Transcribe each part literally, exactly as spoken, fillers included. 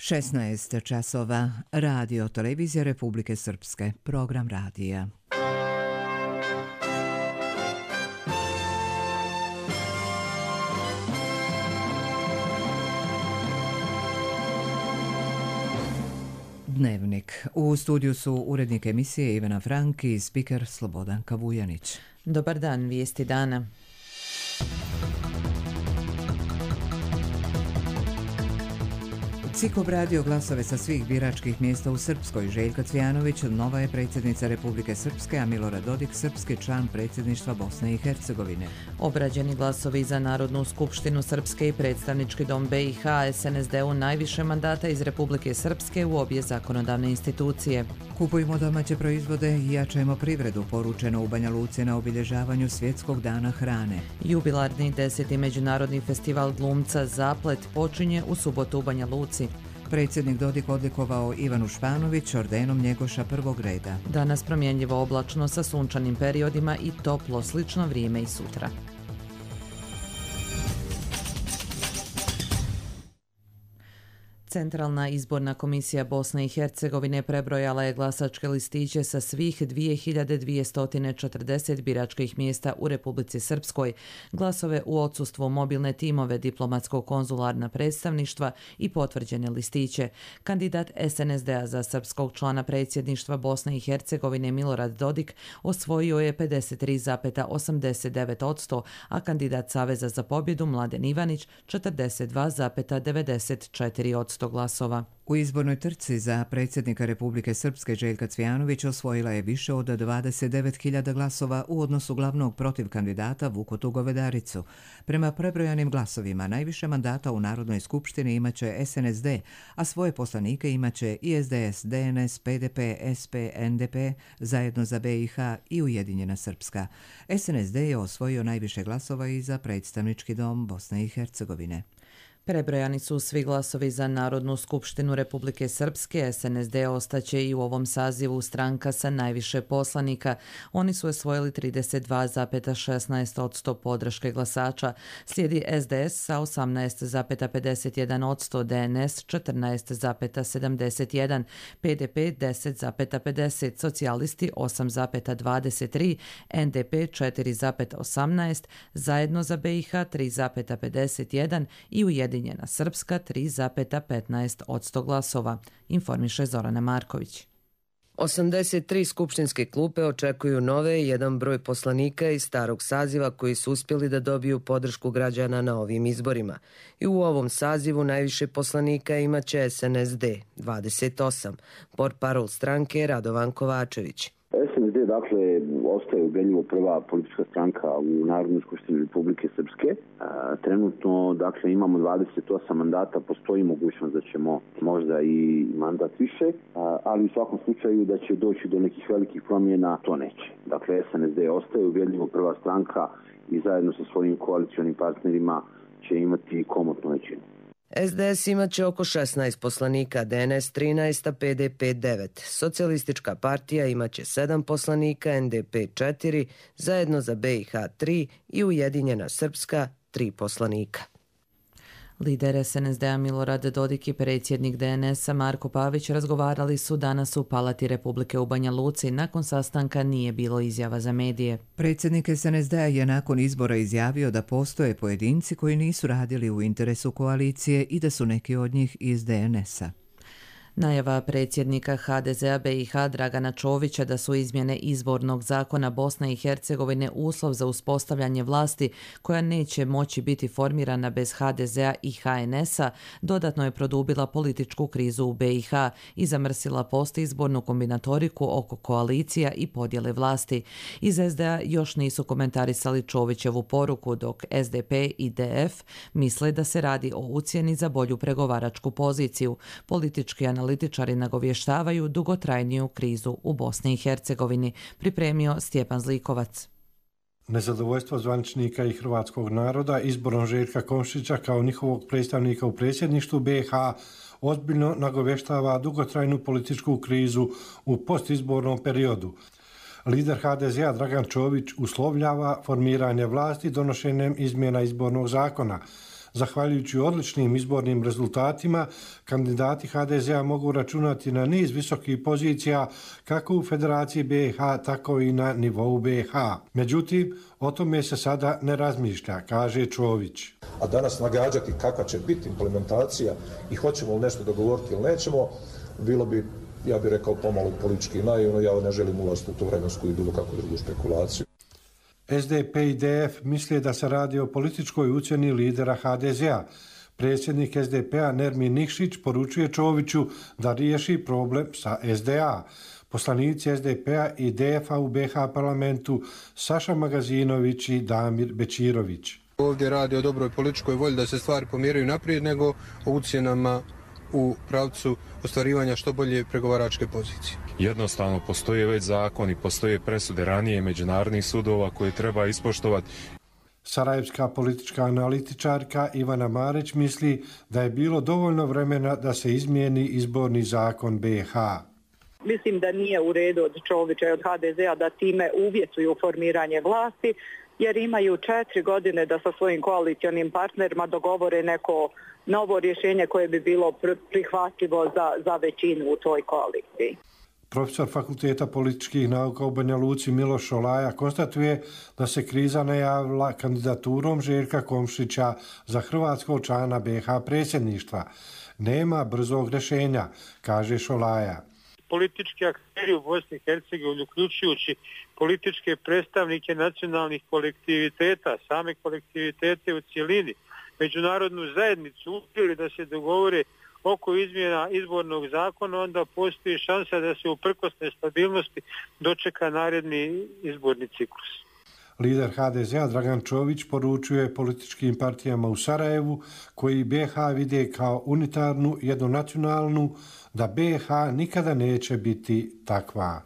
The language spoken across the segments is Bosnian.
šesnaest časova. Radio Televizija Republike Srpske. Program radija. Dnevnik. U studiju su urednik emisije Ivana Frank i spiker Slobodan Kavujanić. Dobar dan, vijesti dana. C I K obradio glasove sa svih biračkih mjesta u Srpskoj. Željka Cvijanović nova je predsjednica Republike Srpske, a Milorad Dodik srpski član predsjedništva Bosne i Hercegovine. Obrađeni glasovi za Narodnu skupštinu Srpske i predstavnički dom B i H, S N S D-u najviše mandata iz Republike Srpske u obje zakonodavne institucije. Kupujmo domaće proizvode i jačajmo privredu, poručeno u Banja Luci na obilježavanju Svjetskog dana hrane. Jubilarni deseti međunarodni festival glumca Zaplet počinje u subotu u Banja Luci. Predsjednik Dodik odlikovao Ivanu Španović ordenom Njegoša prvog reda. Danas promjenjivo oblačno sa sunčanim periodima i toplo slično vrijeme i sutra. Centralna izborna komisija Bosne i Hercegovine prebrojala je glasačke listiće sa svih dvije hiljade dvjesto četrdeset biračkih mjesta u Republici Srpskoj, glasove u odsustvu mobilne timove, diplomatsko-konzularna predstavništva i potvrđene listiće. Kandidat S N S D-a za srpskog člana predsjedništva Bosne i Hercegovine Milorad Dodik osvojio je pedeset tri zarez osamdeset devet posto, a kandidat Saveza za pobjedu Mladen Ivanić četrdeset dva zarez devedeset četiri posto glasova. U izbornoj trci za predsjednika Republike Srpske Željka Cvijanović osvojila je više od dvadeset devet hiljada glasova u odnosu glavnog protiv kandidata Vukotu Govedaricu. Prema prebrojanim glasovima najviše mandata u Narodnoj skupštini imaće S N S D, a svoje poslanike imaće i S D S, D N S, P D P, S P, N D P, Zajedno za B i H i Ujedinjena Srpska. S N S D je osvojio najviše glasova i za predstavnički dom Bosne i Hercegovine. Prebrojani su svi glasovi za Narodnu skupštinu Republike Srpske. S N S D ostaće i u ovom sazivu stranka sa najviše poslanika. Oni su osvojili trideset dva zarez šesnaest posto podrške glasača. Slijedi S D S sa osamnaest zarez pedeset jedan posto, D N S četrnaest zarez sedamdeset jedan, P D P deset zarez pedeset, socijalisti osam zarez dvadeset tri, N D P četiri zarez osamnaest, Zajedno za B i H tri zarez pedeset jedan i Ujedinjena Ujedinjena Srpska tri zarez petnaest posto glasova, informiše Zorana Marković. osamdeset tri skupštinske klupe očekuju nove i jedan broj poslanika iz starog saziva koji su uspjeli da dobiju podršku građana na ovim izborima. I u ovom sazivu najviše poslanika imaće S N S D, dvadeset osam, portparol stranke Radovan Kovačević. S N S D, dakle, ostaje ubedljivo prva politička stranka u Narodnoj skupštini Republike Srpske. E, trenutno, dakle, imamo dvadeset osam mandata, postoji mogućnost da ćemo možda i mandat više, e, ali u svakom slučaju da će doći do nekih velikih promjena, to neće. Dakle, S N S D ostaje ubedljivo prva stranka i zajedno sa svojim koalicionim partnerima će imati komotnu većinu. S D S imaće oko šesnaest poslanika, D N S trinaest, a P D P devet. Socijalistička partija imaće sedam poslanika, N D P četiri, Zajedno za B i H tri i Ujedinjena Srpska tri poslanika. Lider S N S D-a Milorad Dodik i predsjednik D N S-a Marko Pavić razgovarali su danas u Palati Republike u Banja Luci. Nakon sastanka nije bilo izjava za medije. Predsjednik S N S D-a je nakon izbora izjavio da postoje pojedinci koji nisu radili u interesu koalicije i da su neki od njih iz D N S-a. Najava predsjednika H D Z-a B i H Dragana Čovića da su izmjene izbornog zakona Bosne i Hercegovine uslov za uspostavljanje vlasti koja neće moći biti formirana bez H D Z-a i H N S-a dodatno je produbila političku krizu u B i H i zamrsila postizbornu kombinatoriku oko koalicija i podjele vlasti. Iz S D A još nisu komentarisali Čovićevu poruku, dok S D P i D F misle da se radi o ucjeni za bolju pregovaračku poziciju. Politički analitičari nagovještavaju dugotrajniju krizu u Bosni i Hercegovini, pripremio Stjepan Zlikovac. Nezadovoljstvo zvaničnika i hrvatskog naroda izborom Željka Komšića kao njihovog predstavnika u predsjedništvu B i H ozbiljno nagovještava dugotrajnu političku krizu u postizbornom periodu. Lider H D Z-a Dragan Čović uslovljava formiranje vlasti donošenjem izmjena izbornog zakona. Zahvaljujući odličnim izbornim rezultatima, kandidati ha de zea mogu računati na niz visokih pozicija kako u Federaciji be i ha, tako i na nivou be i ha. Međutim, o tome se sada ne razmišlja, kaže Čović. A danas nagađati kakva će biti implementacija i hoćemo li nešto dogovoriti ili nećemo, bilo bi, ja bih rekao, pomalo politički naivno. Ja ne želim ulaziti u tu vremensku i bilo kakvu drugu spekulaciju. es de pe i de ef misle da se radi o političkoj ucjeni lidera ha de zea. Predsjednik es de pe-a Nermin Nikšić poručuje Čoviću da riješi problem sa es de a. Poslanici es de pe-a i de ef-a u be i ha parlamentu Saša Magazinović i Damir Bečirović. Ovdje radi o dobroj političkoj volji da se stvari pomjeraju naprijed, nego o ucjenama u pravcu ostvarivanja što bolje pregovaračke pozicije. Jednostavno postoje već zakoni, postoje presude ranije međunarodnih sudova koje treba ispoštovati. Sarajevska politička analitičarka Ivana Marić misli da je bilo dovoljno vremena da se izmijeni izborni zakon be i ha. Mislim da nije u redu od Čovića i od ha de zea da time uvjetuju formiranje vlasti, jer imaju četiri godine da sa svojim koalicionim partnerima dogovore neko novo rješenje koje bi bilo prihvatljivo za, za većinu u toj koaliciji. Profesor Fakulteta političkih nauka u Banja Luci Miloš Šolaja konstatuje da se kriza najavila kandidaturom Željka Komšića za hrvatskog člana be i ha predsjedništva. Nema brzog rješenja, kaže Šolaja. Politički akteri u Bosni i Hercegovini, uključujući političke predstavnike nacionalnih kolektiviteta, same kolektivitete u cjelini, međunarodnu zajednicu uspjeli da se dogovore oko izmjena izbornog zakona, onda postoji šansa da se uprkos nestabilnosti dočeka naredni izborni ciklus. Lider ha de zea Dragan Čović poručuje političkim partijama u Sarajevu, koji be i ha vide kao unitarnu, jednonacionalnu, da be i ha nikada neće biti takva.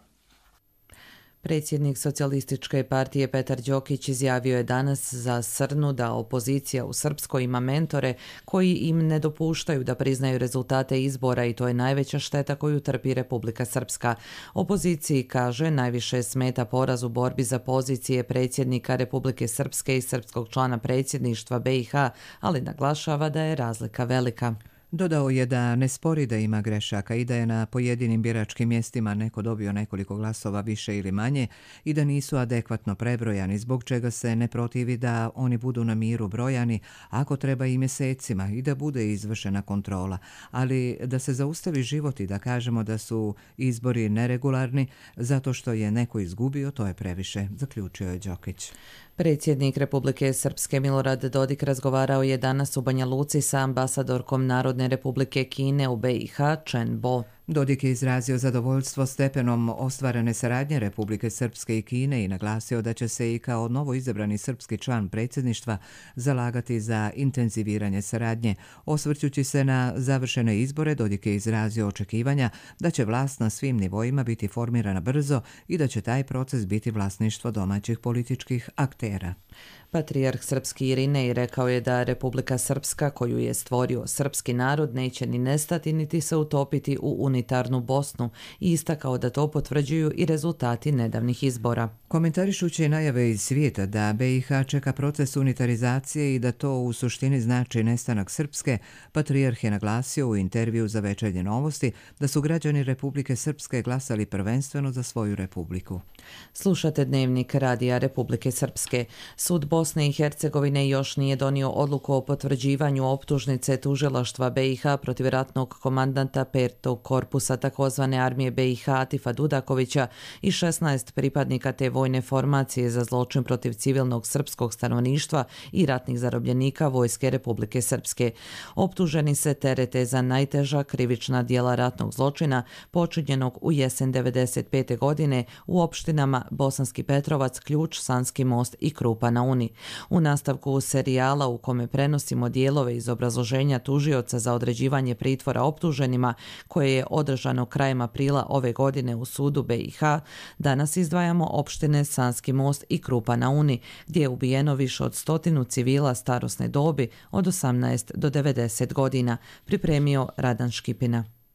Predsjednik Socijalističke partije Petar Đokić izjavio je danas za Srnu da opozicija u Srpskoj ima mentore koji im ne dopuštaju da priznaju rezultate izbora i to je najveća šteta koju trpi Republika Srpska. Opoziciji, kaže, najviše smeta poraz u borbi za pozicije predsjednika Republike Srpske i srpskog člana predsjedništva be i ha, ali naglašava da je razlika velika. Dodao je da ne spori da ima grešaka i da je na pojedinim biračkim mjestima neko dobio nekoliko glasova više ili manje i da nisu adekvatno prebrojani, zbog čega se ne protivi da oni budu na miru brojani, ako treba i mjesecima, i da bude izvršena kontrola. Ali da se zaustavi život i da kažemo da su izbori neregularni zato što je neko izgubio, to je previše, zaključio je Đokić. Predsjednik Republike Srpske Milorad Dodik razgovarao je danas u Banja Luci sa ambasadorkom Narodne Republike Kine u be i ha Chen Bo. Dodik je izrazio zadovoljstvo stepenom ostvarene saradnje Republike Srpske i Kine i naglasio da će se i kao novo izabrani srpski član predsjedništva zalagati za intenziviranje saradnje. Osvrćući se na završene izbore, Dodik je izrazio očekivanja da će vlast na svim nivoima biti formirana brzo i da će taj proces biti vlasništvo domaćih političkih aktera. Patrijarh srpski Irinej rekao je da Republika Srpska, koju je stvorio srpski narod, neće ni nestati niti se utopiti u unitarnu Bosnu i istakao da to potvrđuju i rezultati nedavnih izbora. Komentarišući najave iz svijeta da be i ha čeka proces unitarizacije i da to u suštini znači nestanak Srpske, Patrijarh je naglasio u intervju za Večernje novosti da su građani Republike Srpske glasali prvenstveno za svoju republiku. Slušate Dnevnik Radija Republike Srpske. Sud Bosne i Hercegovine još nije donio odluku o potvrđivanju optužnice tužilaštva be i ha protiv ratnog komandanta petog korpusa takozvane armije be i ha Atifa Dudakovića i šesnaest pripadnika te vojne formacije za zločin protiv civilnog srpskog stanovništva i ratnih zarobljenika Vojske Republike Srpske. Optuženi se terete za najteža krivična djela ratnog zločina počinjenog u jesen devedeset pete godine u opštinama Bosanski Petrovac, Ključ, Sanski Most i Krupa na Uni. U nastavku serijala u kome prenosimo dijelove iz obrazloženja tužioca za određivanje pritvora optuženima, koje je održano krajem aprila ove godine u sudu be i ha, danas izdvajamo opštine Sanski Most i Krupa na Uni, gdje je ubijeno više od stotinu civila starosne dobi od osamnaest do devedeset godina, pripremio Radan Škipina.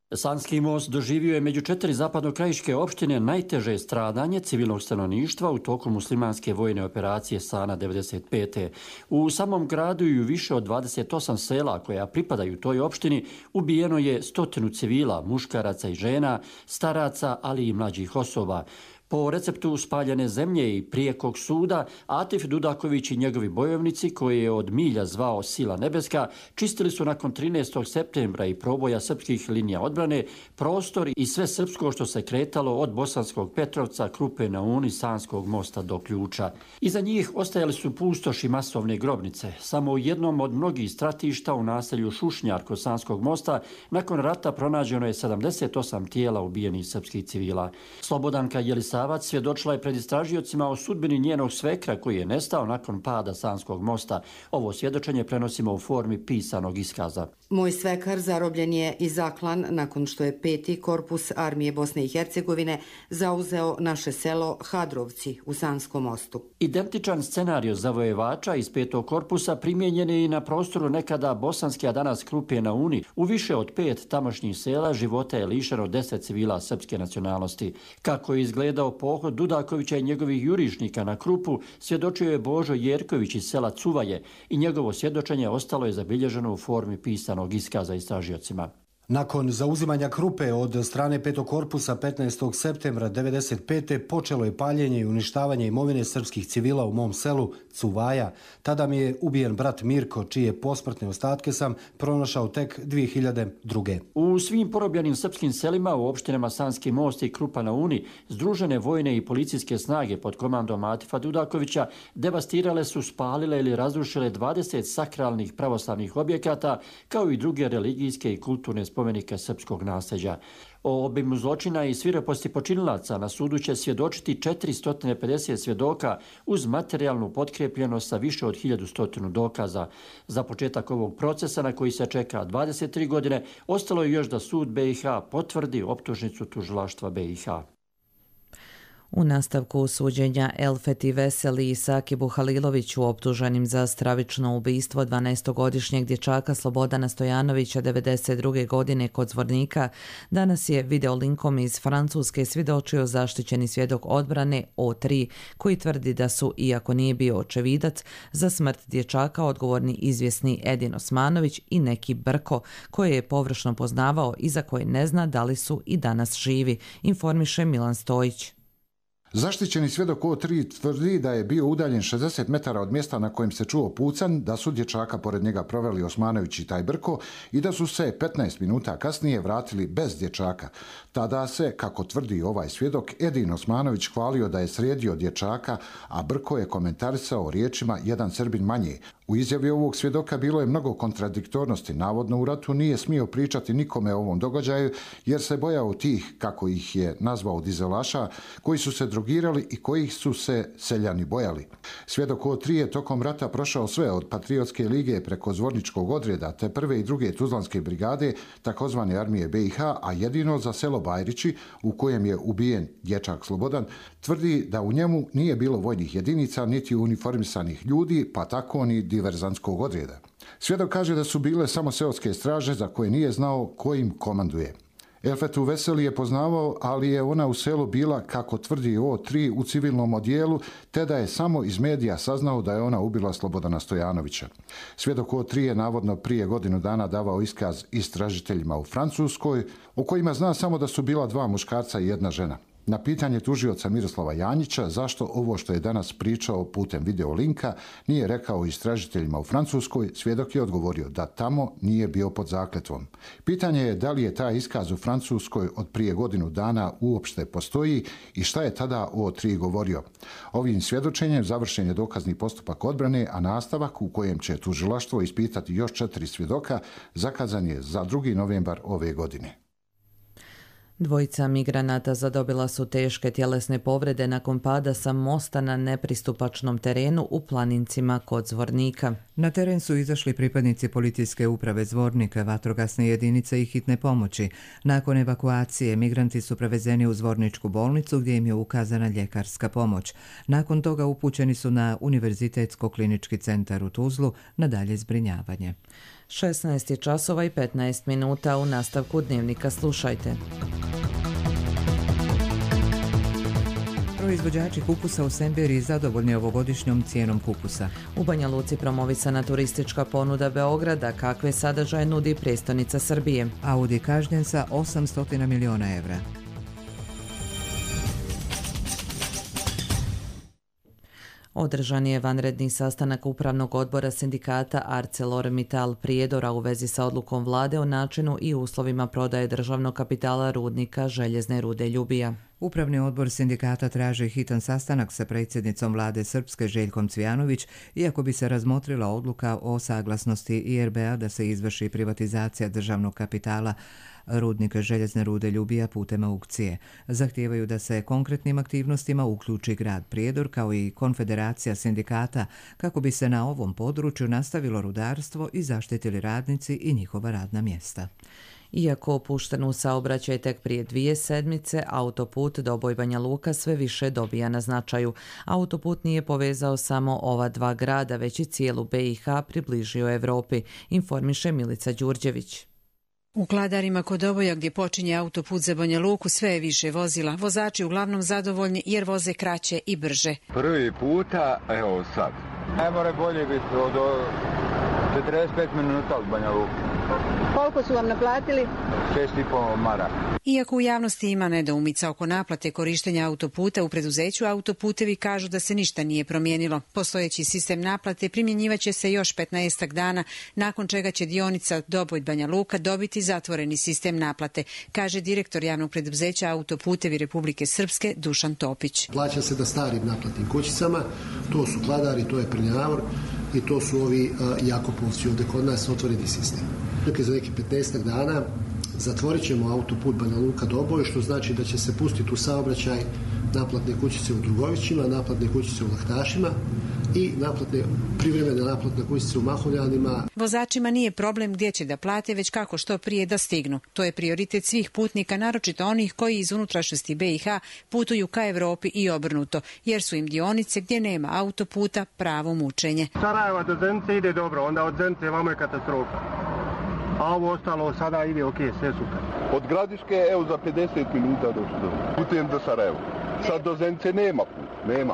Sanski most doživio je među četiri zapadnokrajiške opštine najteže stradanje civilnog stanovništva u toku muslimanske vojne operacije Sana devedeset pete. U samom gradu i u više od dvadeset osam sela koja pripadaju toj opštini ubijeno je stotinu civila, muškaraca i žena, staraca, ali i mlađih osoba. Po receptu spaljene zemlje i prijekog suda, Atif Dudaković i njegovi bojovnici, koje je od milja zvao Sila nebeska, čistili su nakon trinaestog septembra i proboja srpskih linija odbrane prostor i sve srpsko što se kretalo od Bosanskog Petrovca, Krupe na Uni, Sanskog mosta do Ključa. Iza njih ostajali su pustoši masovne grobnice. Samo u jednom od mnogih stratišta u naselju Šušnjar kod Sanskog mosta nakon rata pronađeno je sedamdeset osam tijela ubijenih srpskih civila. Slobodanka Jelisavac svjedočila je pred istražiocima o sudbini njenog svekra koji je nestao nakon pada Sanskog mosta. Ovo svjedočenje prenosimo u formi pisanog iskaza. Moj svekar zarobljen je i zaklan nakon što je peti korpus armije Bosne i Hercegovine zauzeo naše selo Hadrovci u Sanskom mostu. Identičan scenario zavojevača iz petog korpusa primijenjen je i na prostoru nekada bosanske, a danas Krupe na Uni. U više od pet tamošnjih sela života je lišeno deset civila srpske nacionalnosti. Kako je izgledao pohod Dudakovića i njegovih jurišnika na Krupu, svjedočio je Božo Jerković iz sela Cuvaje i njegovo svjedočenje ostalo je zabilježeno u formi pisanog iskaza istražiocima. Nakon zauzimanja Krupe od strane petog korpusa petnaestog septembra devedeset pete počelo je paljenje i uništavanje imovine srpskih civila u mom selu Cuvaja. Tada mi je ubijen brat Mirko, čije posmrtne ostatke sam pronašao tek dvije hiljade druge. U svim porobljenim srpskim selima u opštinama Sanski most i Krupa na Uni združene vojne i policijske snage pod komandom Atifa Dudakovića devastirale su, spalile ili razrušile dvadeset sakralnih pravoslavnih objekata kao i druge religijske i kulturne spomenike srpskog nasljeđa. O obimu zločina i svireposti počinilaca na sudu će svjedočiti četiristo pedeset svjedoka uz materijalnu potkrijepljenost sa više od hiljadu dokaza. Za početak ovog procesa, na koji se čeka dvadeset tri godine, ostalo je još da sud be i ha potvrdi optužnicu tužilaštva be i ha. U nastavku suđenja Elfeti Veseli i Sakibu Haliloviću optuženim za stravično ubistvo dvanaestogodišnjeg dječaka Slobodana Stojanovića devedeset druge godine kod Zvornika, danas je videolinkom iz Francuske svjedočio zaštićeni svjedok odbrane O tri, koji tvrdi da su, iako nije bio očevidac, za smrt dječaka odgovorni izvjesni Edin Osmanović i neki Brko, koje je površno poznavao i za koje ne zna da li su i danas živi, informiše Milan Stojić. Zaštićeni svjedok O tri tvrdi da je bio udaljen šezdeset metara od mjesta na kojem se čuo pucanj, da su dječaka pored njega proveli Osmanović i taj Brko i da su se petnaest minuta kasnije vratili bez dječaka. Tada se, kako tvrdi ovaj svjedok, Edin Osmanović hvalio da je sredio dječaka, a Brko je komentarisao riječima jedan Srbin manje. U izjavi ovog svjedoka bilo je mnogo kontradiktornosti. Navodno u ratu nije smio pričati nikome o ovom događaju jer se bojao tih, kako ih je nazvao dizelaša, koji su se drogirali i kojih su se seljani bojali. Svjedok O tri je tokom rata prošao sve od Patriotske lige preko Zvorničkog odreda te prve i druge Tuzlanske brigade, takozvane armije be i ha, a jedino za selo Bajrići, u kojem je ubijen dječak Slobodan, tvrdi da u njemu nije bilo vojnih jedinica niti uniformisanih ljudi, pa tako ni diverzantskog odreda. Svjedok kaže da su bile samo seoske straže za koje nije znao ko im komanduje. Elfetu Veseli je poznavao, ali je ona u selu bila, kako tvrdi O tri, u civilnom odjelu, te da je samo iz medija saznao da je ona ubila Slobodana Stojanovića. Svjedok O tri je navodno prije godinu dana davao iskaz istražiteljima u Francuskoj, o kojima zna samo da su bila dva muškarca i jedna žena. Na pitanje tužioca Miroslava Janjića zašto ovo što je danas pričao putem videolinka nije rekao istražiteljima u Francuskoj, svjedok je odgovorio da tamo nije bio pod zakletvom. Pitanje je da li je taj iskaz u Francuskoj od prije godinu dana uopšte postoji i šta je tada O tri govorio. Ovim svjedočenjem završen je dokazni postupak odbrane, a nastavak u kojem će tužilaštvo ispitati još četiri svjedoka zakazan je za drugi novembar ove godine. Dvojica migranata zadobila su teške tjelesne povrede nakon pada sa mosta na nepristupačnom terenu u Planincima kod Zvornika. Na teren su izašli pripadnici policijske uprave Zvornika, vatrogasne jedinice i hitne pomoći. Nakon evakuacije migranti su prevezeni u Zvorničku bolnicu gdje im je ukazana ljekarska pomoć. Nakon toga upućeni su na Univerzitetsko-klinički centar u Tuzlu na dalje zbrinjavanje. šesnaest časova i petnaest minuta. U nastavku Dnevnika slušajte. Proizvođači kupusa u Semberiji zadovoljni ovogodišnjom cijenom kupusa. U Banja Luci promovisana turistička ponuda Beograda, kakve sadržaje nudi prijestolnica Srbije. Audi kažnjen sa osamsto miliona evra. Održan je vanredni sastanak Upravnog odbora sindikata ArcelorMittal Prijedora u vezi sa odlukom vlade o načinu i uslovima prodaje državnog kapitala rudnika željezne rude Ljubija. Upravni odbor sindikata traži hitan sastanak sa predsjednicom vlade Srpske Željkom Cvijanović, iako bi se razmotrila odluka o saglasnosti I R B-a da se izvrši privatizacija državnog kapitala rudnika željezne rude Ljubija putem aukcije. Zahtijevaju da se konkretnim aktivnostima uključi grad Prijedor kao i konfederacija sindikata kako bi se na ovom području nastavilo rudarstvo i zaštitili radnici i njihova radna mjesta. Iako opušten u saobraćaj tek prije dvije sedmice, autoput Doboj Banja Luka sve više dobija na značaju. Autoput nije povezao samo ova dva grada, već i cijelu B i H približio Europi, informiše Milica Đurđević. U Kladarima kod Doboja gdje počinje autoput za Banja Luku sve je više vozila. Vozači uglavnom zadovoljni jer voze kraće i brže. Prvi puta, evo sad. Ne more bolje biti od četrdeset pet minuta od Banja Luka. Koliko su vam naplatili? šest i pol mara. Iako u javnosti ima nedoumica oko naplate korištenja autoputa, u preduzeću Autoputevi kažu da se ništa nije promijenilo. Postojeći sistem naplate primjenjivaće se još petnaestak dana, nakon čega će dionica Doboj Banja Luka dobiti zatvoreni sistem naplate, kaže direktor javnog preduzeća Autoputevi Republike Srpske Dušan Topić. Plaća se da starim naplatnim kućicama, to su Kladari, to je Prnjavor i to su ovi uh, Jakopovci, ovdje kod nas otvoreni sistem. Dakle, za neki petnaestak dana zatvorit ćemo autoput Banja Luka Doboj, što znači da će se pustiti u saobraćaj naplatne kućice u Drugovićima, naplatne kućice u Lahtašima i naplatne, privremene naplatne kućice u Mahovljanima. Vozačima nije problem gdje će da plate, već kako što prije da stignu. To je prioritet svih putnika, naročito onih koji iz unutrašnjosti B i H putuju ka Evropi i obrnuto, jer su im dionice gdje nema autoputa pravo mučenje. Sarajeva do Zenice ide dobro, onda od Zenice vamo je katastrofa. A ovo ostalo sada ide ok, sve super. Od Gradiške, evo za pedeset minuta došlo. Putujem do Sarajeva. Sad do Zenice nema put, nema.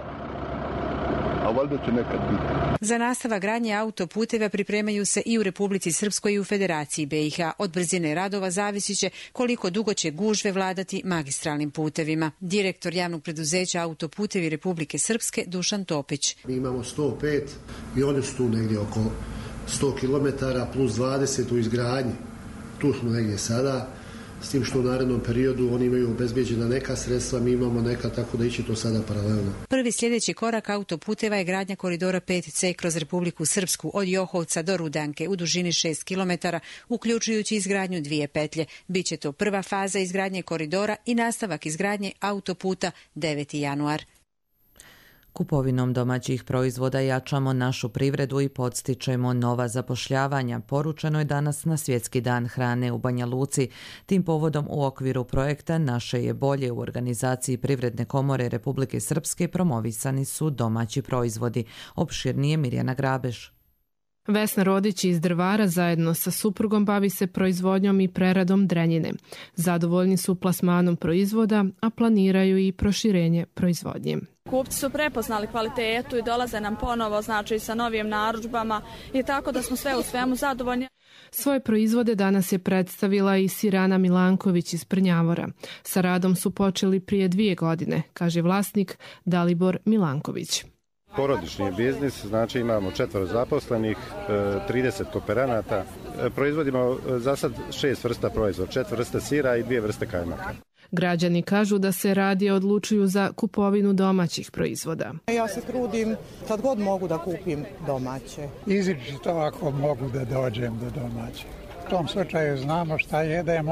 A valjda će nekad biti. Za nastavak gradnje autoputeva pripremaju se i u Republici Srpskoj i u Federaciji B i H. Od brzine radova zavisit će koliko dugo će gužve vladati magistralnim putevima. Direktor javnog preduzeća Autoputevi Republike Srpske Dušan Topić. Mi imamo sto pet i oni su tu negdje oko sto kilometara plus dvadeset u izgradnji. Tu smo negdje sada, s tim što u narednom periodu oni imaju obezbeđena neka sredstva, mi imamo neka, tako da ići to sada paralelno. Prvi sljedeći korak autoputeva je gradnja koridora pet C kroz Republiku Srpsku od Johovca do Rudanke u dužini šest kilometara, uključujući izgradnju dvije petlje. Biće to prva faza izgradnje koridora i nastavak izgradnje autoputa deveti januar. Kupovinom domaćih proizvoda jačamo našu privredu i podstičemo nova zapošljavanja, poručeno je danas na Svjetski dan hrane u Banja Luci. Tim povodom u okviru projekta Naše je bolje u organizaciji Privredne komore Republike Srpske promovisani su domaći proizvodi. Opširnije Mirjana Grabeš. Vesna Rodić iz Drvara zajedno sa suprugom bavi se proizvodnjom i preradom drenjine. Zadovoljni su plasmanom proizvoda, a planiraju i proširenje proizvodnje. Kupci su prepoznali kvalitetu i dolaze nam ponovo, znači sa novim narudžbama i tako da smo sve u svemu zadovoljni. Svoje proizvode danas je predstavila i Sirana Milanković iz Prnjavora. Sa radom su počeli prije dvije godine, kaže vlasnik Dalibor Milanković. Porodični biznis, znači imamo četvoro zaposlenih, trideset kooperanata. Proizvodimo za sad šest vrsta proizvoda, četiri vrste sira i dvije vrste kajmaka. Građani kažu da se radije odlučuju za kupovinu domaćih proizvoda. Ja se trudim kad god mogu da kupim domaće. Izričito ako mogu da dođem do domaće. U tom slučaju znamo šta jedemo.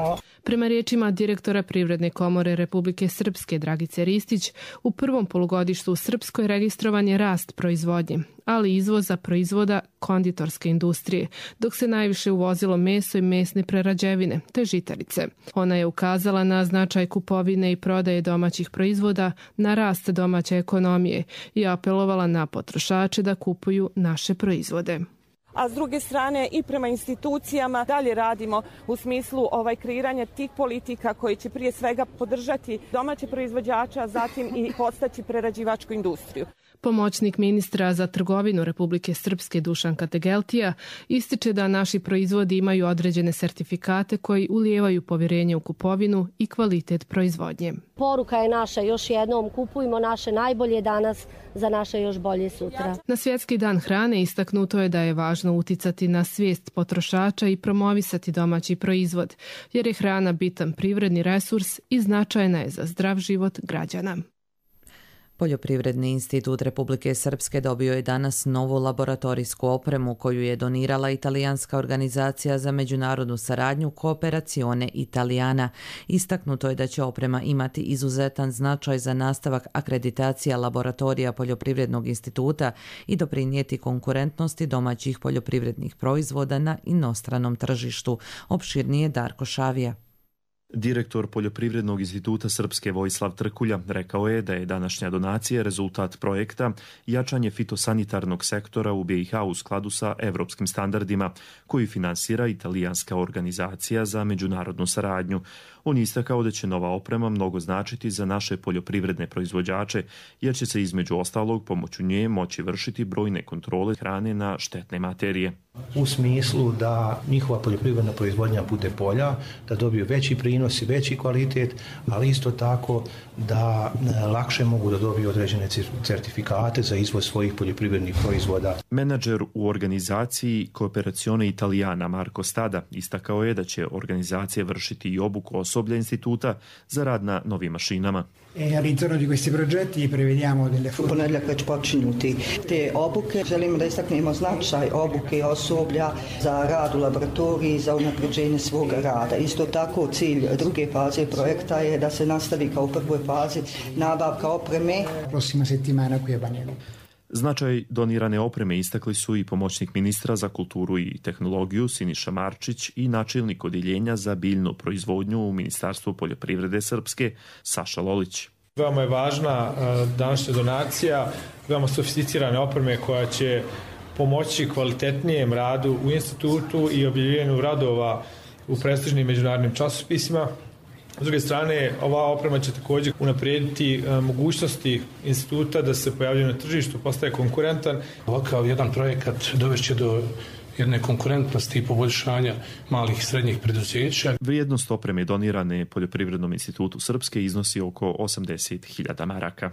Prema riječima direktora Privredne komore Republike Srpske Dragice Ristić, u prvom polugodištu u Srpskoj registrovan je rast proizvodnje, ali i izvoza proizvoda konditorske industrije, dok se najviše uvozilo meso i mesne prerađevine, te žitarice. Ona je ukazala na značaj kupovine i prodaje domaćih proizvoda, na rast domaće ekonomije i apelovala na potrošače da kupuju naše proizvode. A s druge strane i prema institucijama dalje radimo u smislu ovaj kreiranja tih politika koji će prije svega podržati domaće proizvođače, a zatim i podstaći prerađivačku industriju. Pomoćnik ministra za trgovinu Republike Srpske Dušan Kategeltija ističe da naši proizvodi imaju određene sertifikate koji ulijevaju povjerenje u kupovinu i kvalitet proizvodnje. Poruka je naša, još jednom kupujmo naše najbolje danas za naše još bolje sutra. Na Svjetski dan hrane istaknuto je da je važno uticati na svijest potrošača i promovisati domaći proizvod, jer je hrana bitan privredni resurs i značajna je za zdrav život građana. Poljoprivredni institut Republike Srpske dobio je danas novu laboratorijsku opremu koju je donirala italijanska organizacija za međunarodnu saradnju Cooperazione Italiana. Istaknuto je da će oprema imati izuzetan značaj za nastavak akreditacija laboratorija Poljoprivrednog instituta i doprinijeti konkurentnosti domaćih poljoprivrednih proizvoda na inostranom tržištu. Opširnije Darko Šavija. Direktor Poljoprivrednog instituta Srpske Vojislav Trkulja rekao je da je današnja donacija rezultat projekta jačanje fitosanitarnog sektora u B i H u skladu sa evropskim standardima, koji finansira italijanska organizacija za međunarodnu saradnju. On je istakao da će nova oprema mnogo značiti za naše poljoprivredne proizvođače, jer će se između ostalog pomoću nje moći vršiti brojne kontrole hrane na štetne materije. U smislu da njihova poljoprivredna proizvodnja bude bolja, da dobiju veći prinos i veći kvalitet, ali isto tako da lakše mogu da dobiju određene certifikate za izvoz svojih poljoprivrednih proizvoda. Menadžer u organizaciji Cooperazione Italiana Marko Stada istakao je da će organizacija vršiti i obuku osoblja instituta za rad na novim mašinama. E all'interno di questi progetti prevediamo delle U ponedjeljak već počinju te obuke. Želimo da istaknemo značaj obuke osoblja za rad u laboratoriji, za unapređenje svog rada. Isto tako cilj druge faze projekta je da se nastavi kao u prvoj fazi nabavka opreme. Prossima settimana qui a Bagnano. Značaj donirane opreme istakli su i pomoćnik ministra za kulturu i tehnologiju Siniša Marčić i načelnik odjeljenja za biljnu proizvodnju u Ministarstvu poljoprivrede Srpske Saša Lolić. Veoma je važna današnja donacija, veoma sofisticirane opreme koja će pomoći kvalitetnijem radu u institutu i objavljivanju radova u prestižnim međunarodnim časopisima. S druge strane, ova oprema će također unaprijediti mogućnosti instituta da se pojavljaju na tržištu, postaje konkurentan. Ovakav jedan projekat dovešće do jedne konkurentnosti i poboljšanja malih i srednjih preduzeća. Vrijednost opreme donirane Poljoprivrednom institutu Srpske iznosi oko osamdeset hiljada maraka.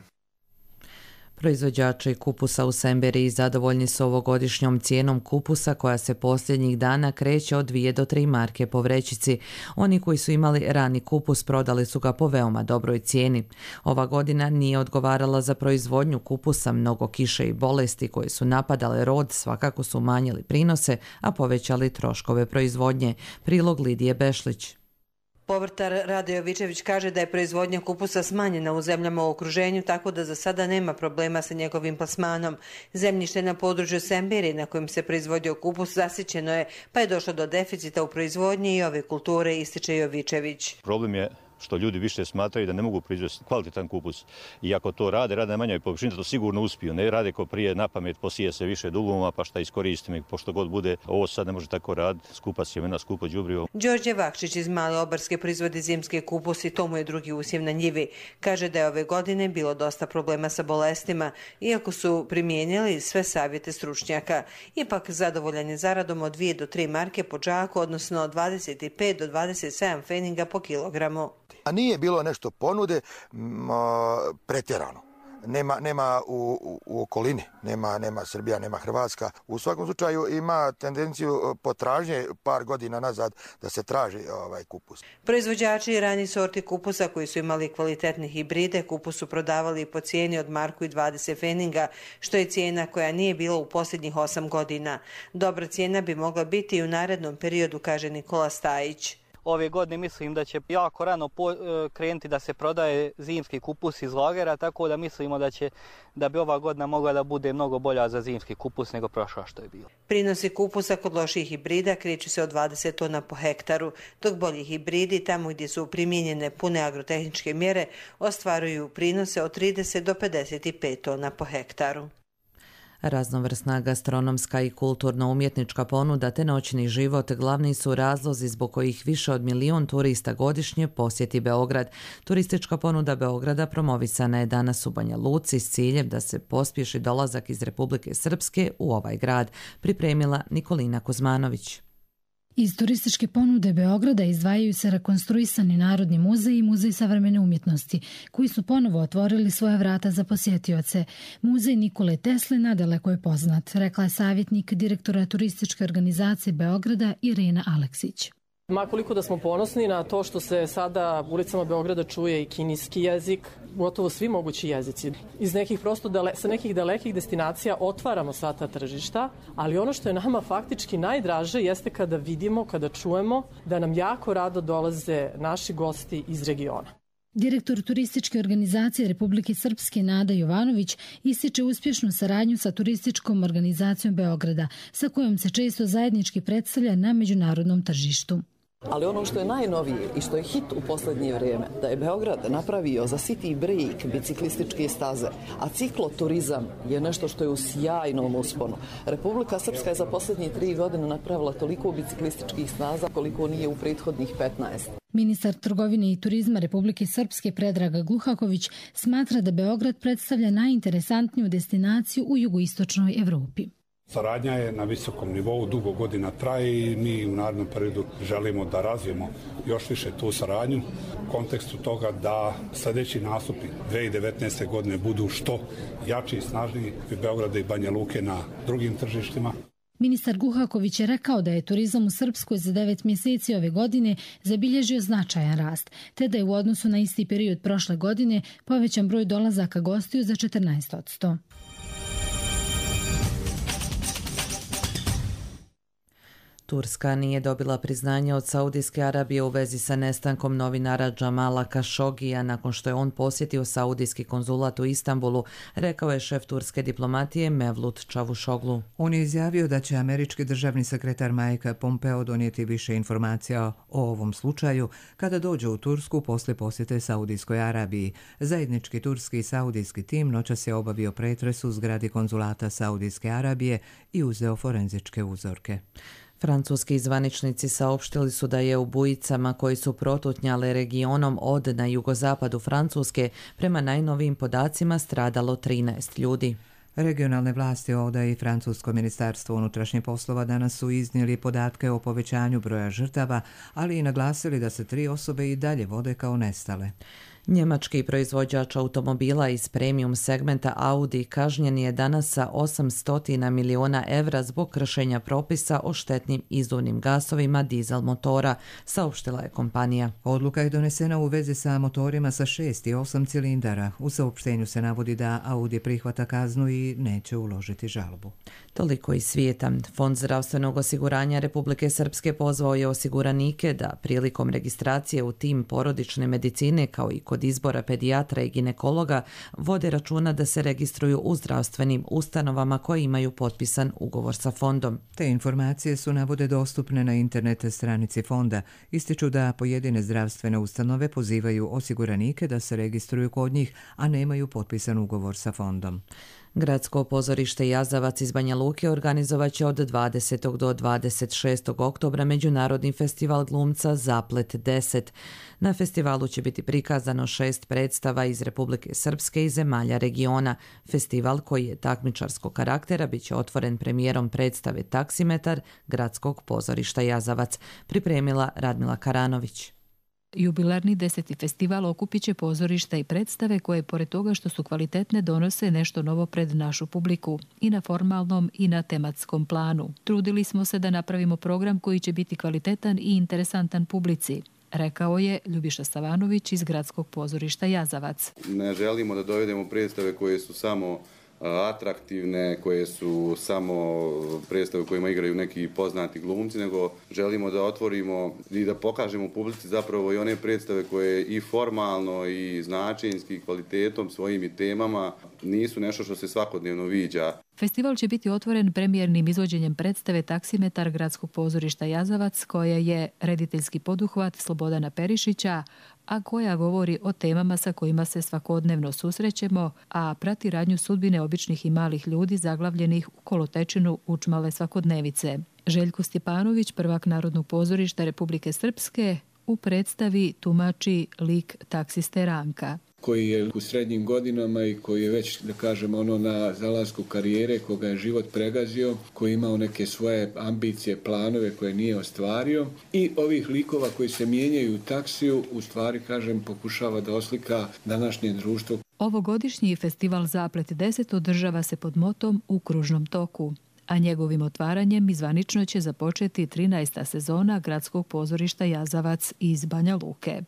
Proizvođači kupusa u Semberiji zadovoljni su ovogodišnjom cijenom kupusa koja se posljednjih dana kreće od dvije do tri marke po vrećici. Oni koji su imali rani kupus prodali su ga po veoma dobroj cijeni. Ova godina nije odgovarala za proizvodnju kupusa, mnogo kiše i bolesti koje su napadale rod svakako su umanjili prinose, a povećali troškove proizvodnje. Prilog Lidije Bešlić. Povrtar Rade Jovičević kaže da je proizvodnja kupusa smanjena u zemljama u okruženju, tako da za sada nema problema sa njegovim plasmanom. Zemljište na području Semberije na kojem se proizvodio kupus zasićeno je, pa je došlo do deficita u proizvodnji i ove kulture, ističe Jovičević. Problem je što ljudi više smatraju da ne mogu proizvesti kvalitetan kupus. I ako to rade, rade na manjoj površini, da to sigurno uspiju. Ne rade ko prije na pamet, posije se više duguma, pa šta iskoristimo ih, pošto god bude. Ovo sad ne može tako raditi, skupa sjemena, skupo đubrivo. Đorđe Vakšić iz Male Obarske proizvodi zimske kupus i to mu je drugi usjev na njivi. Kaže da je ove godine bilo dosta problema sa bolestima, iako su primijenili sve savjete stručnjaka. Ipak zadovoljan je zaradom od dvije do tri marke po džaku, odnosno od dvadeset pet do dvadeset sedam pfenninga po kilogramu. A nije bilo nešto ponude m, pretjerano. Nema, nema u, u, u okolini, nema, nema Srbija, nema Hrvatska. U svakom slučaju ima tendenciju potražnje par godina nazad da se traži ovaj kupus. Proizvođači rani sorti kupusa koji su imali kvalitetne hibride kupus su prodavali po cijeni od marku i dvadeset pfenninga, što je cijena koja nije bila u posljednjih osam godina. Dobra cijena bi mogla biti i u narednom periodu, kaže Nikola Stajić. ove godine mislim da će jako rano po, krenuti da se prodaje zimski kupus iz lagera, tako da mislimo da će da bi ova godina mogla da bude mnogo bolja za zimski kupus nego prošla što je bilo. Prinosi kupusa kod loših hibrida kreću se od dvadeset tona po hektaru, dok bolji hibridi, tamo gdje su primijenjene pune agrotehničke mjere, ostvaruju prinose od trideset do pedeset pet tona po hektaru. Raznovrsna gastronomska i kulturno-umjetnička ponuda te noćni život glavni su razlozi zbog kojih više od milijun turista godišnje posjeti Beograd. Turistička ponuda Beograda promovisana je danas u Banja Luci s ciljem da se pospješi dolazak iz Republike Srpske u ovaj grad, pripremila Nikolina Kuzmanović. Iz turističke ponude Beograda izdvajaju se rekonstruisani Narodni muzej i Muzej savremene umjetnosti, koji su ponovo otvorili svoje vrata za posjetioce. Muzej Nikole Tesle nadaleko je poznat, rekla je savjetnik direktora turističke organizacije Beograda Irena Aleksić. Ma koliko da smo ponosni na to što se sada ulicama Beograda čuje i kineski jezik, gotovo svi mogući jezici. Iz nekih prosto dale, sa nekih dalekih destinacija otvaramo sva ta tržišta, ali ono što je nama faktički najdraže jeste kada vidimo, kada čujemo da nam jako rado dolaze naši gosti iz regiona. Direktor turističke organizacije Republike Srpske Nada Jovanović ističe uspješnu saradnju sa turističkom organizacijom Beograda, sa kojom se često zajednički predstavlja na međunarodnom tržištu. Ali ono što je najnovije i što je hit u posljednje vrijeme, da je Beograd napravio za city break biciklističke staze, a cikloturizam je nešto što je u sjajnom usponu. Republika Srpska je za posljednje tri godine napravila toliko biciklističkih staza koliko nije u prethodnih petnaest. Ministar trgovine i turizma Republike Srpske Predrag Gluhaković smatra da Beograd predstavlja najinteresantniju destinaciju u jugoistočnoj Evropi. Saradnja je na visokom nivou, dugo godina traje i mi u narednom periodu želimo da razvijemo još više tu saradnju u kontekstu toga da sljedeći nastupi dvije hiljade devetnaeste. godine budu što jači i snažniji i Beograda i Banja Luke na drugim tržištima. Ministar Guhaković je rekao da je turizam u Srpskoj za devet mjeseci ove godine zabilježio značajan rast, te da je u odnosu na isti period prošle godine povećan broj dolazaka gostiju za četrnaest posto. Turska nije dobila priznanje od Saudijske Arabije u vezi sa nestankom novinara Džamala Kašogija nakon što je on posjetio saudijski konzulat u Istanbulu, rekao je šef turske diplomatije Mevlut Čavuşoglu. On je izjavio da će američki državni sekretar Mike Pompeo donijeti više informacija o ovom slučaju kada dođe u Tursku posle posjete Saudijskoj Arabiji. Zajednički turski i saudijski tim noćas je obavio pretres u zgradi konzulata Saudijske Arabije i uzeo forenzičke uzorke. Francuski zvaničnici saopštili su da je u bujicama koji su protutnjale regionom od na jugozapadu Francuske prema najnovijim podacima stradalo trinaest ljudi. Regionalne vlasti Oda i Francusko ministarstvo unutrašnjih poslova danas su iznijeli podatke o povećanju broja žrtava, ali i naglasili da se tri osobe i dalje vode kao nestale. Njemački proizvođač automobila iz premium segmenta Audi kažnjen je danas sa osamsto miliona evra zbog kršenja propisa o štetnim izduvnim gasovima dizel motora, saopštila je kompanija. Odluka je donesena u vezi sa motorima sa šest i osam cilindara. U saopštenju se navodi da Audi prihvata kaznu i neće uložiti žalbu. Toliko iz svijeta. Fond zdravstvenog osiguranja Republike Srpske pozvao je osiguranike da prilikom registracije u tim porodične medicine kao i kod izbora pedijatra i ginekologa vode računa da se registruju u zdravstvenim ustanovama koje imaju potpisan ugovor sa fondom. Te informacije su navode dostupne na internet stranici fonda. Ističu da pojedine zdravstvene ustanove pozivaju osiguranike da se registruju kod njih, a nemaju potpisan ugovor sa fondom. Gradsko pozorište Jazavac iz Banja Luke organizovat će od dvadesetog do dvadeset šestog oktobra međunarodni festival glumca Zaplet deset. Na festivalu će biti prikazano šest predstava iz Republike Srpske i zemalja regiona. Festival, koji je takmičarskog karaktera, bit će otvoren premijerom predstave Taksimetar Gradskog pozorišta Jazavac, pripremila Radmila Karanović. Jubilarni deseti festival okupit će pozorišta i predstave koje, pored toga što su kvalitetne, donose nešto novo pred našu publiku, i na formalnom i na tematskom planu. Trudili smo se da napravimo program koji će biti kvalitetan i interesantan publici, rekao je Ljubiša Savanović iz Gradskog pozorišta Jazavac. Ne želimo da dovedemo predstave koje su samo atraktivne, koje su samo predstave u kojima igraju neki poznati glumci, nego želimo da otvorimo i da pokažemo publici zapravo i one predstave koje i formalno i značenjski kvalitetom, svojim i temama nisu nešto što se svakodnevno viđa. Festival će biti otvoren premijernim izvođenjem predstave Taksimetar Gradskog pozorišta Jazavac, koja je rediteljski poduhvat Slobodana Perišića, a koja govori o temama sa kojima se svakodnevno susrećemo, a prati radnju sudbine običnih i malih ljudi zaglavljenih u kolotečinu učmale svakodnevice. Željko Stjepanović, prvak Narodnog pozorišta Republike Srpske, u predstavi tumači lik taksiste Ranka, koji je u srednjim godinama i koji je već, da kažem, ono na zalasku karijere, koga je život pregazio, koji je imao neke svoje ambicije, planove koje nije ostvario, i ovih likova koji se mijenjaju u taksiju, u stvari, kažem, pokušava da oslika današnje društvo. Ovogodišnji festival Zaplet deset održava se pod motom U kružnom toku, a njegovim otvaranjem izvanično će započeti trinaesta sezona Gradskog pozorišta Jazavac iz Banja Luke.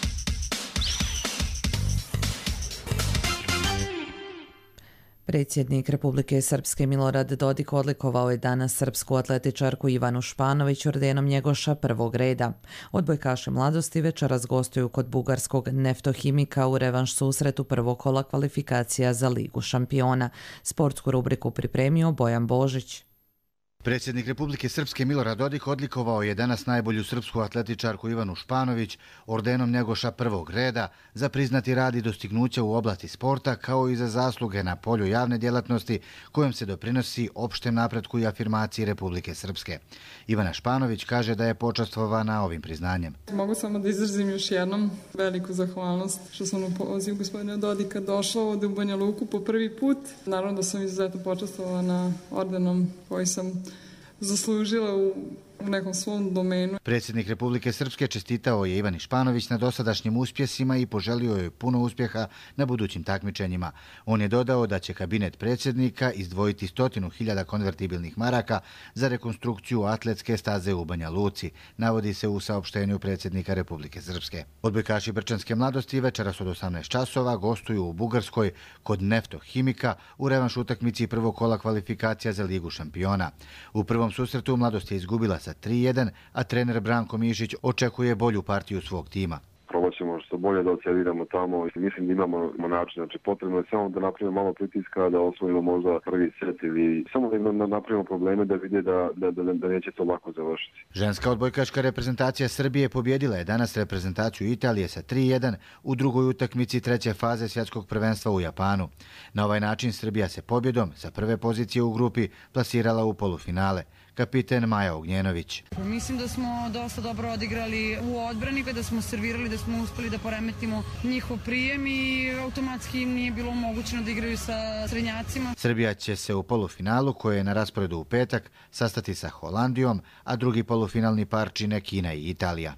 Predsjednik Republike Srpske Milorad Dodik odlikovao je danas srpsku atletičarku Ivanu Španović ordenom Njegoša prvog reda. Odbojkaši mladosti večeras gostuju kod bugarskog Neftohimika u revanš susretu prvog kola kvalifikacija za Ligu šampiona. Sportsku rubriku pripremio Bojan Božić. Predsjednik Republike Srpske Milorad Dodik odlikovao je danas najbolju srpsku atletičarku Ivanu Španović ordenom Njegoša prvog reda za priznati rad i dostignuća u oblasti sporta, kao i za zasluge na polju javne djelatnosti kojom se doprinosi opštem napretku i afirmaciji Republike Srpske. Ivana Španović kaže da je počastvovana ovim priznanjem. Mogu samo da izrazim još jednom veliku zahvalnost što sam na poziv gospodina Dodika došla ovdje u Banja Luku po prvi put. Naravno da sam izuzetno počastvovana ordenom koji sam zaslužila u u nekom svom domenu. Predsjednik Republike Srpske čestitao je Ivani Španović na dosadašnjim uspjesima i poželio joj puno uspjeha na budućim takmičenjima. On je dodao da će kabinet predsjednika izdvojiti stotinu hiljada konvertibilnih maraka za rekonstrukciju atletske staze u Banja Luci, navodi se u saopštenju predsjednika Republike Srpske. Odbojkaši Brčanske mladosti večeras od osamnaest časova gostuju u Bugarskoj kod Neftohimika u revanš utakmici prvog kola kvalifikacija za Ligu šampiona. U prvom susretu mladost je izgubila sa tri jedan, a trener Branko Mišić očekuje bolju partiju svog tima. Probat ćemo što bolje da ocjeniramo tamo. Mislim da imamo način. Znači, potrebno je samo da napravimo malo pritiska, da osvojimo možda prvi set ili samo da napravimo probleme da vide da, da, da, da neće to lako završiti. Ženska odbojkaška reprezentacija Srbije pobjedila je danas reprezentaciju Italije sa tri jedan u drugoj utakmici treće faze svjetskog prvenstva u Japanu. Na ovaj način Srbija se pobjedom sa prve pozicije u grupi plasirala u polufinale. Kapiten Maja Ognjenović. Mislim da smo dosta dobro odigrali u odbrani, da smo servirali, da smo uspeli da poremetimo njihov prijem i automatski im nije bilo omogućeno da igraju sa srednjacima. Srbija će se u polufinalu, koje je na rasporedu u petak, sastati sa Holandijom, a drugi polufinalni par čine Kina i Italija.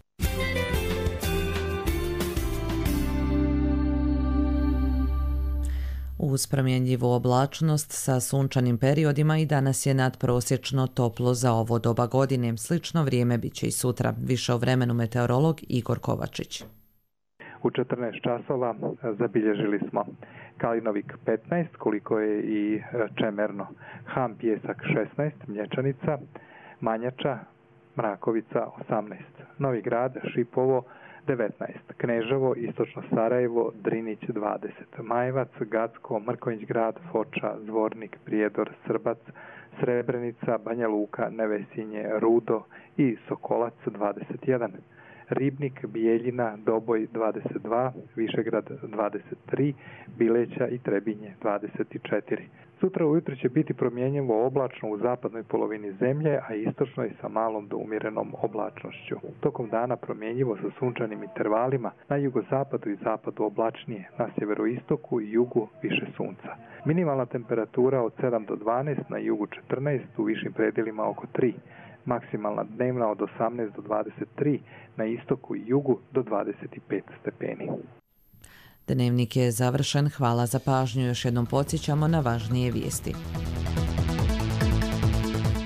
Uz promjenjivu oblačnost sa sunčanim periodima i danas je nadprosječno toplo za ovo doba godine. Slično vrijeme bit će i sutra. Više o vremenu meteorolog Igor Kovačić. U četrnaest časova zabilježili smo Kalinovik petnaest, koliko je i Čemerno. Ham Pjesak šesnaest, Mlječanica, Manjača, Mrakovica osamnaest, Novi Grad, Šipovo devetnaest, Kneževo, Istočno Sarajevo, Drinić dvadeset, Majevac, Gacko, Mrkonjić grad, Foča, Zvornik, Prijedor, Srbac, Srebrenica, Banja Luka, Nevesinje, Rudo i Sokolac dvadeset jedan, Ribnik, Bijeljina, Doboj dvadeset dva, Višegrad dvadeset tri, Bileća i Trebinje dvadeset četiri. Sutra ujutro će biti promjenjivo oblačno u zapadnoj polovini zemlje, a istočnoj sa malom do umjerenom oblačnošću. Tokom dana promjenjivo sa sunčanim intervalima, na jugozapadu i zapadu oblačnije, na sjeveroistoku i jugu više sunca. Minimalna temperatura od sedam do dvanaest, na jugu četrnaest, u višim predjelima oko tri. Maksimalna dnevna od osamnaest do dvadeset tri, na istoku i jugu do dvadeset pet stepeni. Dnevnik je završen. Hvala za pažnju. Još jednom podsjećamo na važnije vijesti.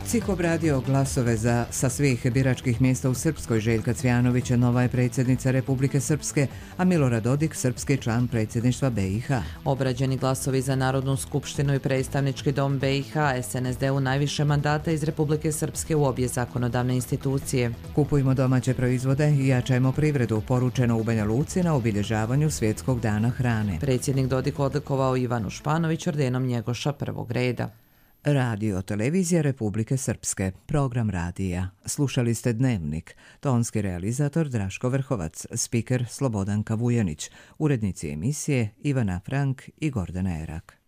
C I K obradio glasove za sa svih biračkih mjesta u Srpskoj. Željka Cvjanovića nova je predsjednica Republike Srpske, a Milorad Dodik srpski član predsjedništva B i H. Obrađeni glasovi za Narodnu skupštinu i predstavnički dom B i H, S N S D-u najviše mandata iz Republike Srpske u obje zakonodavne institucije. Kupujmo domaće proizvode i jačajmo privredu, poručeno u Banja Luci na obilježavanju Svjetskog dana hrane. Predsjednik Dodik odlikovao Ivanu Španović ordenom Njegoša prvog reda. Radio Televizija Republike Srpske, program radija. Slušali ste Dnevnik, tonski realizator Draško Vrhovac, spiker Slobodanka Vujanić, urednici emisije Ivana Frank i Gordana Erak.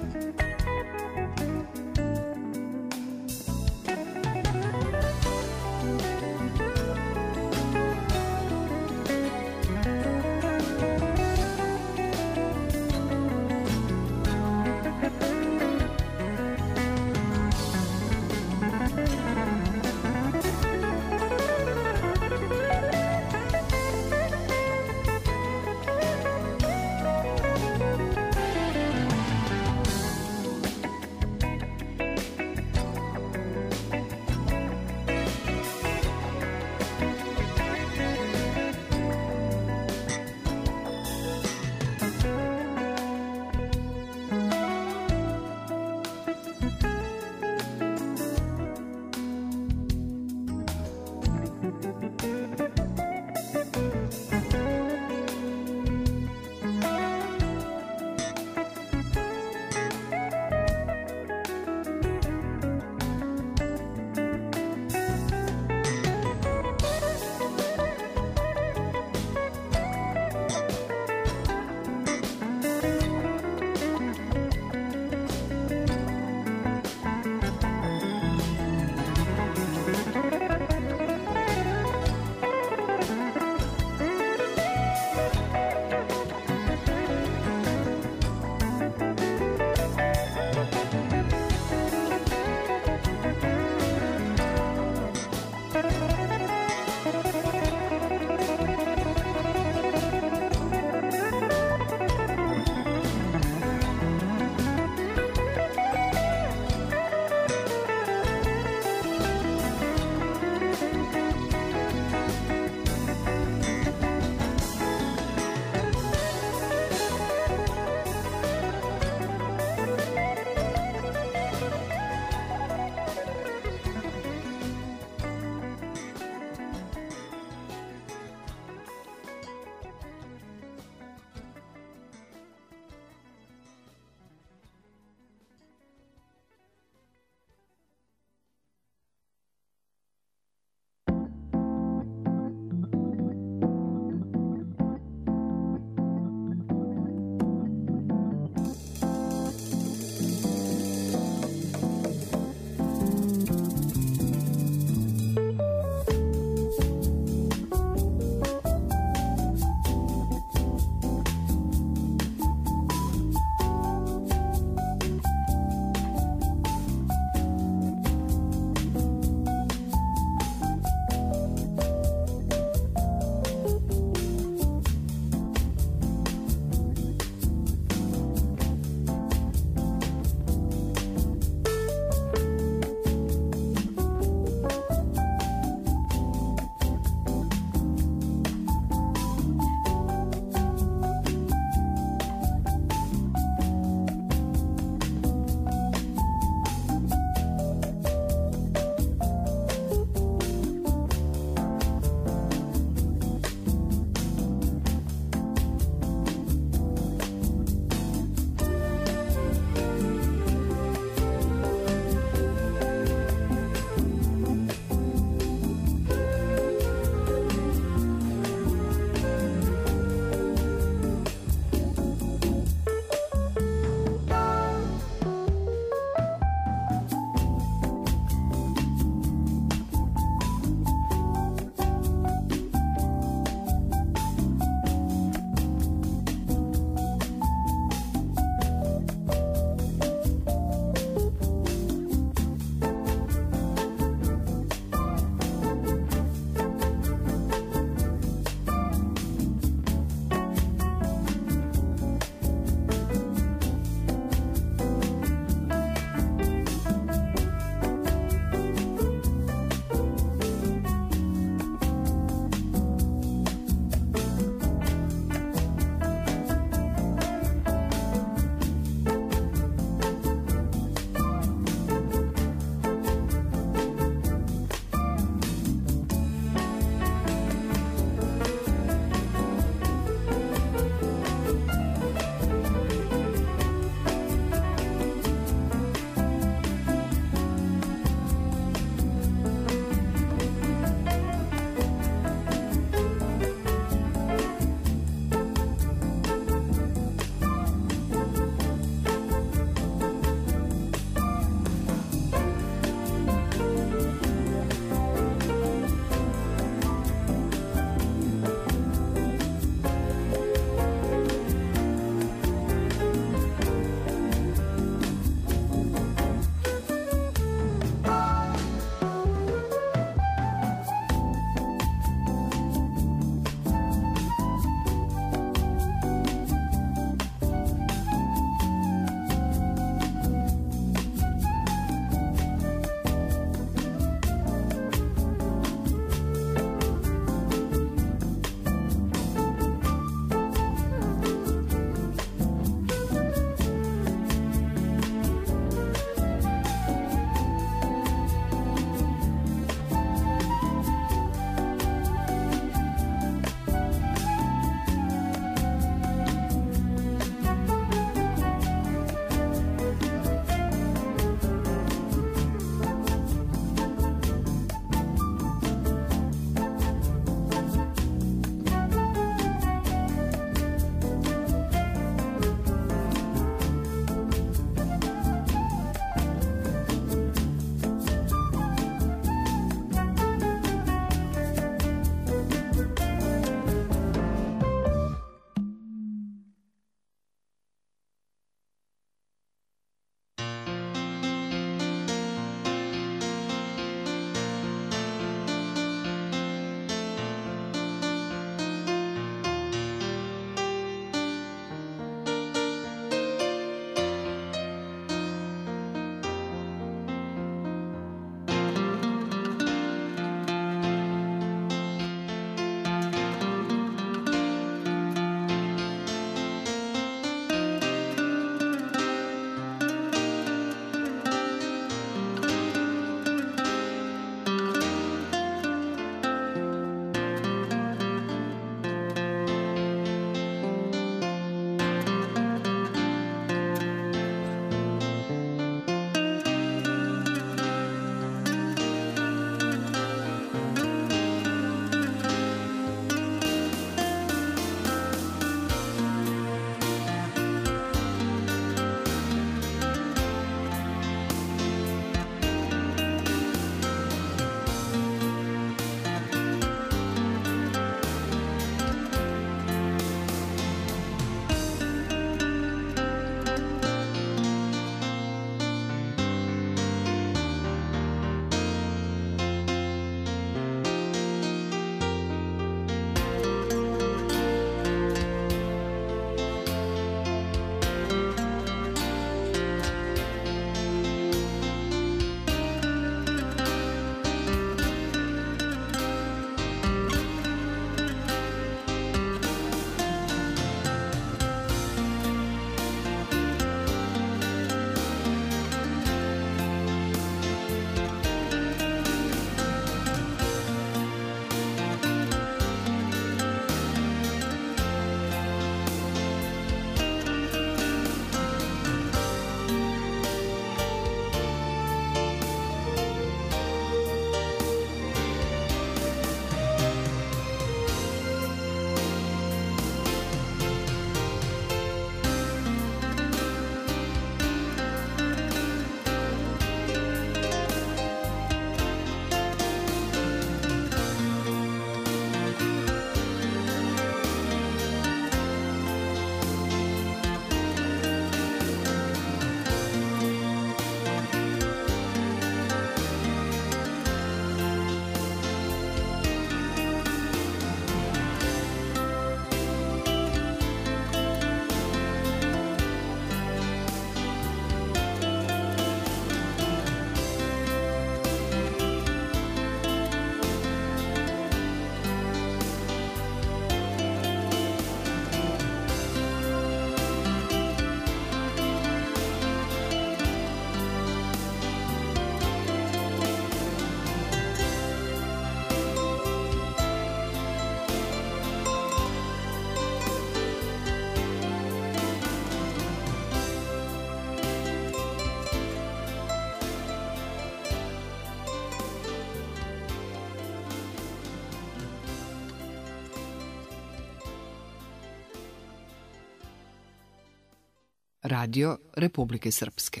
Radio Republike Srpske.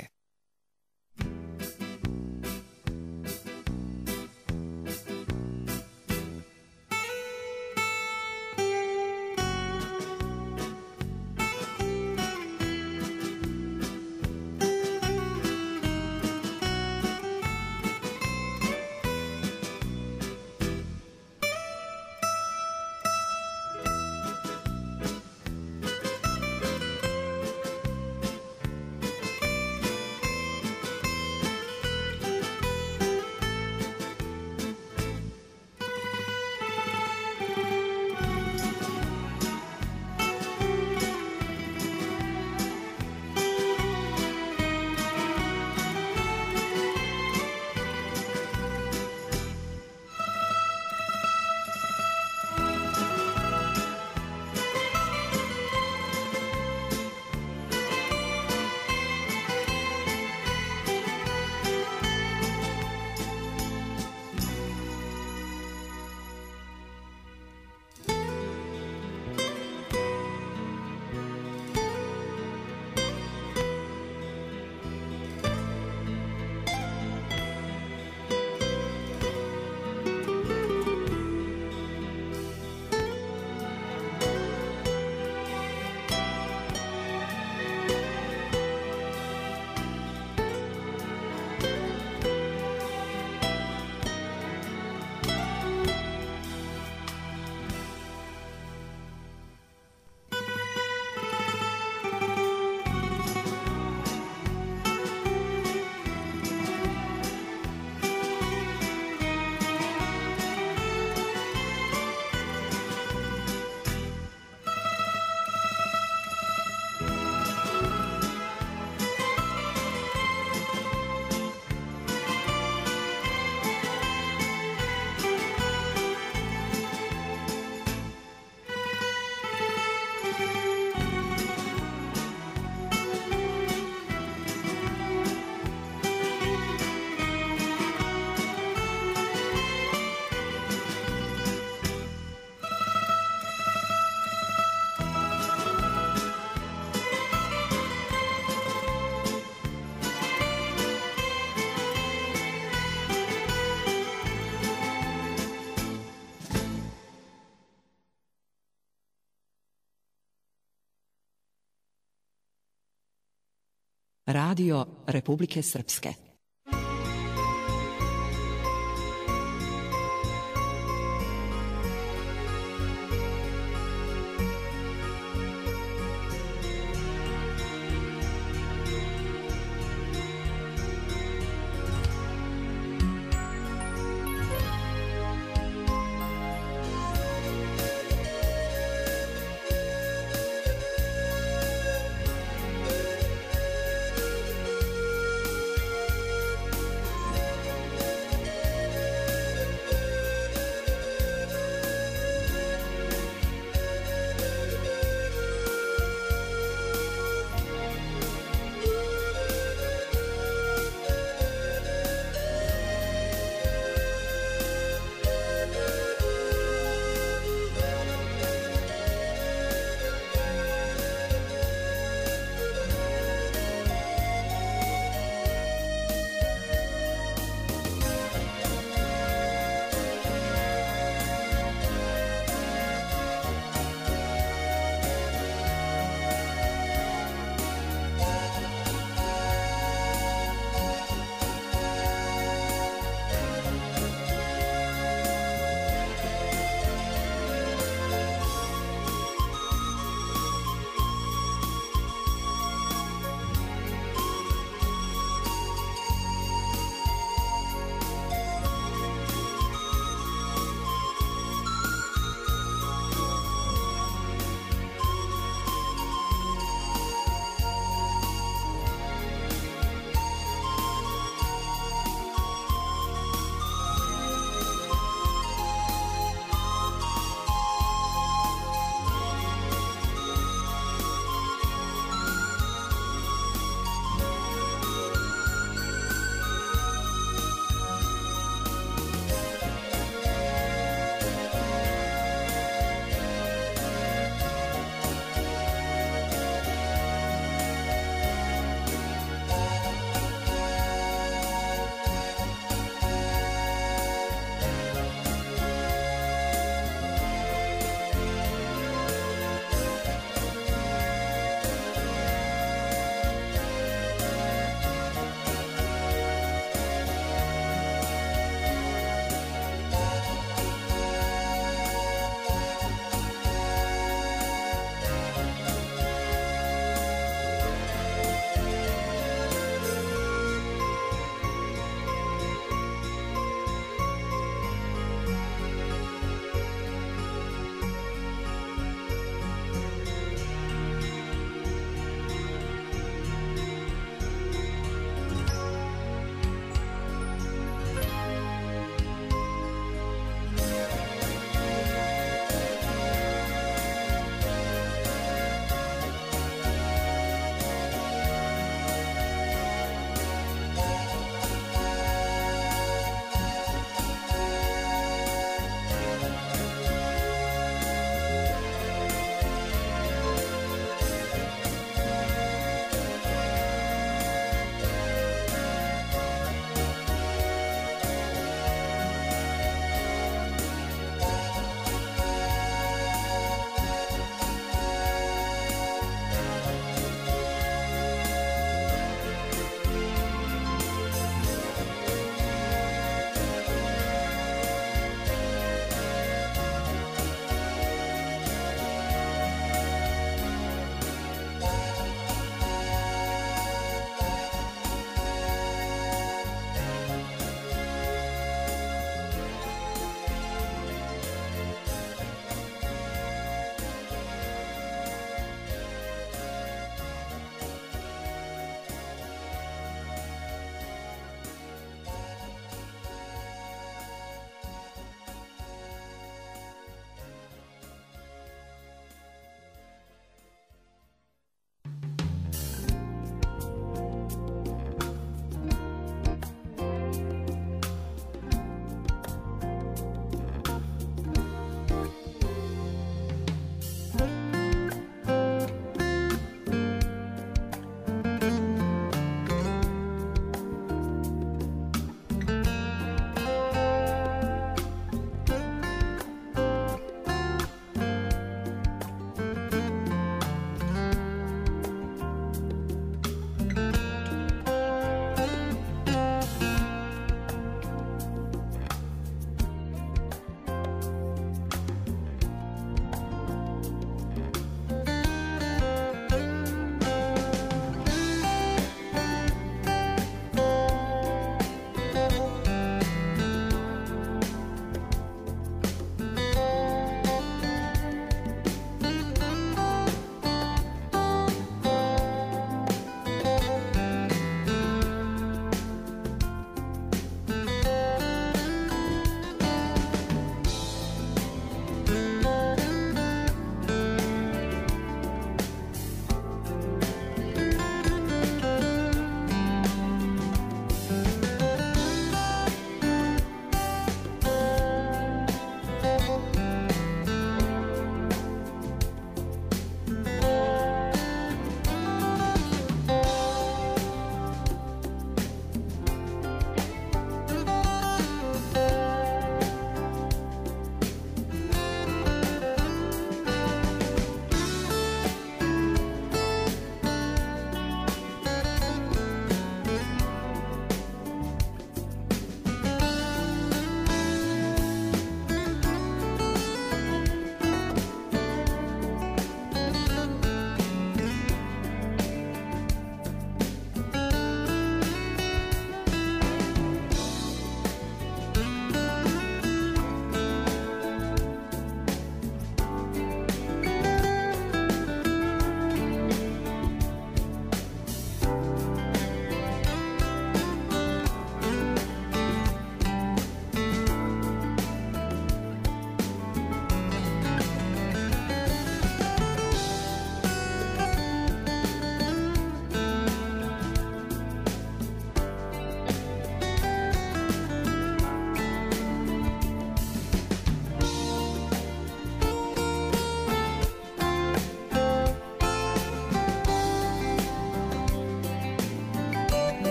Radio Republike Srpske.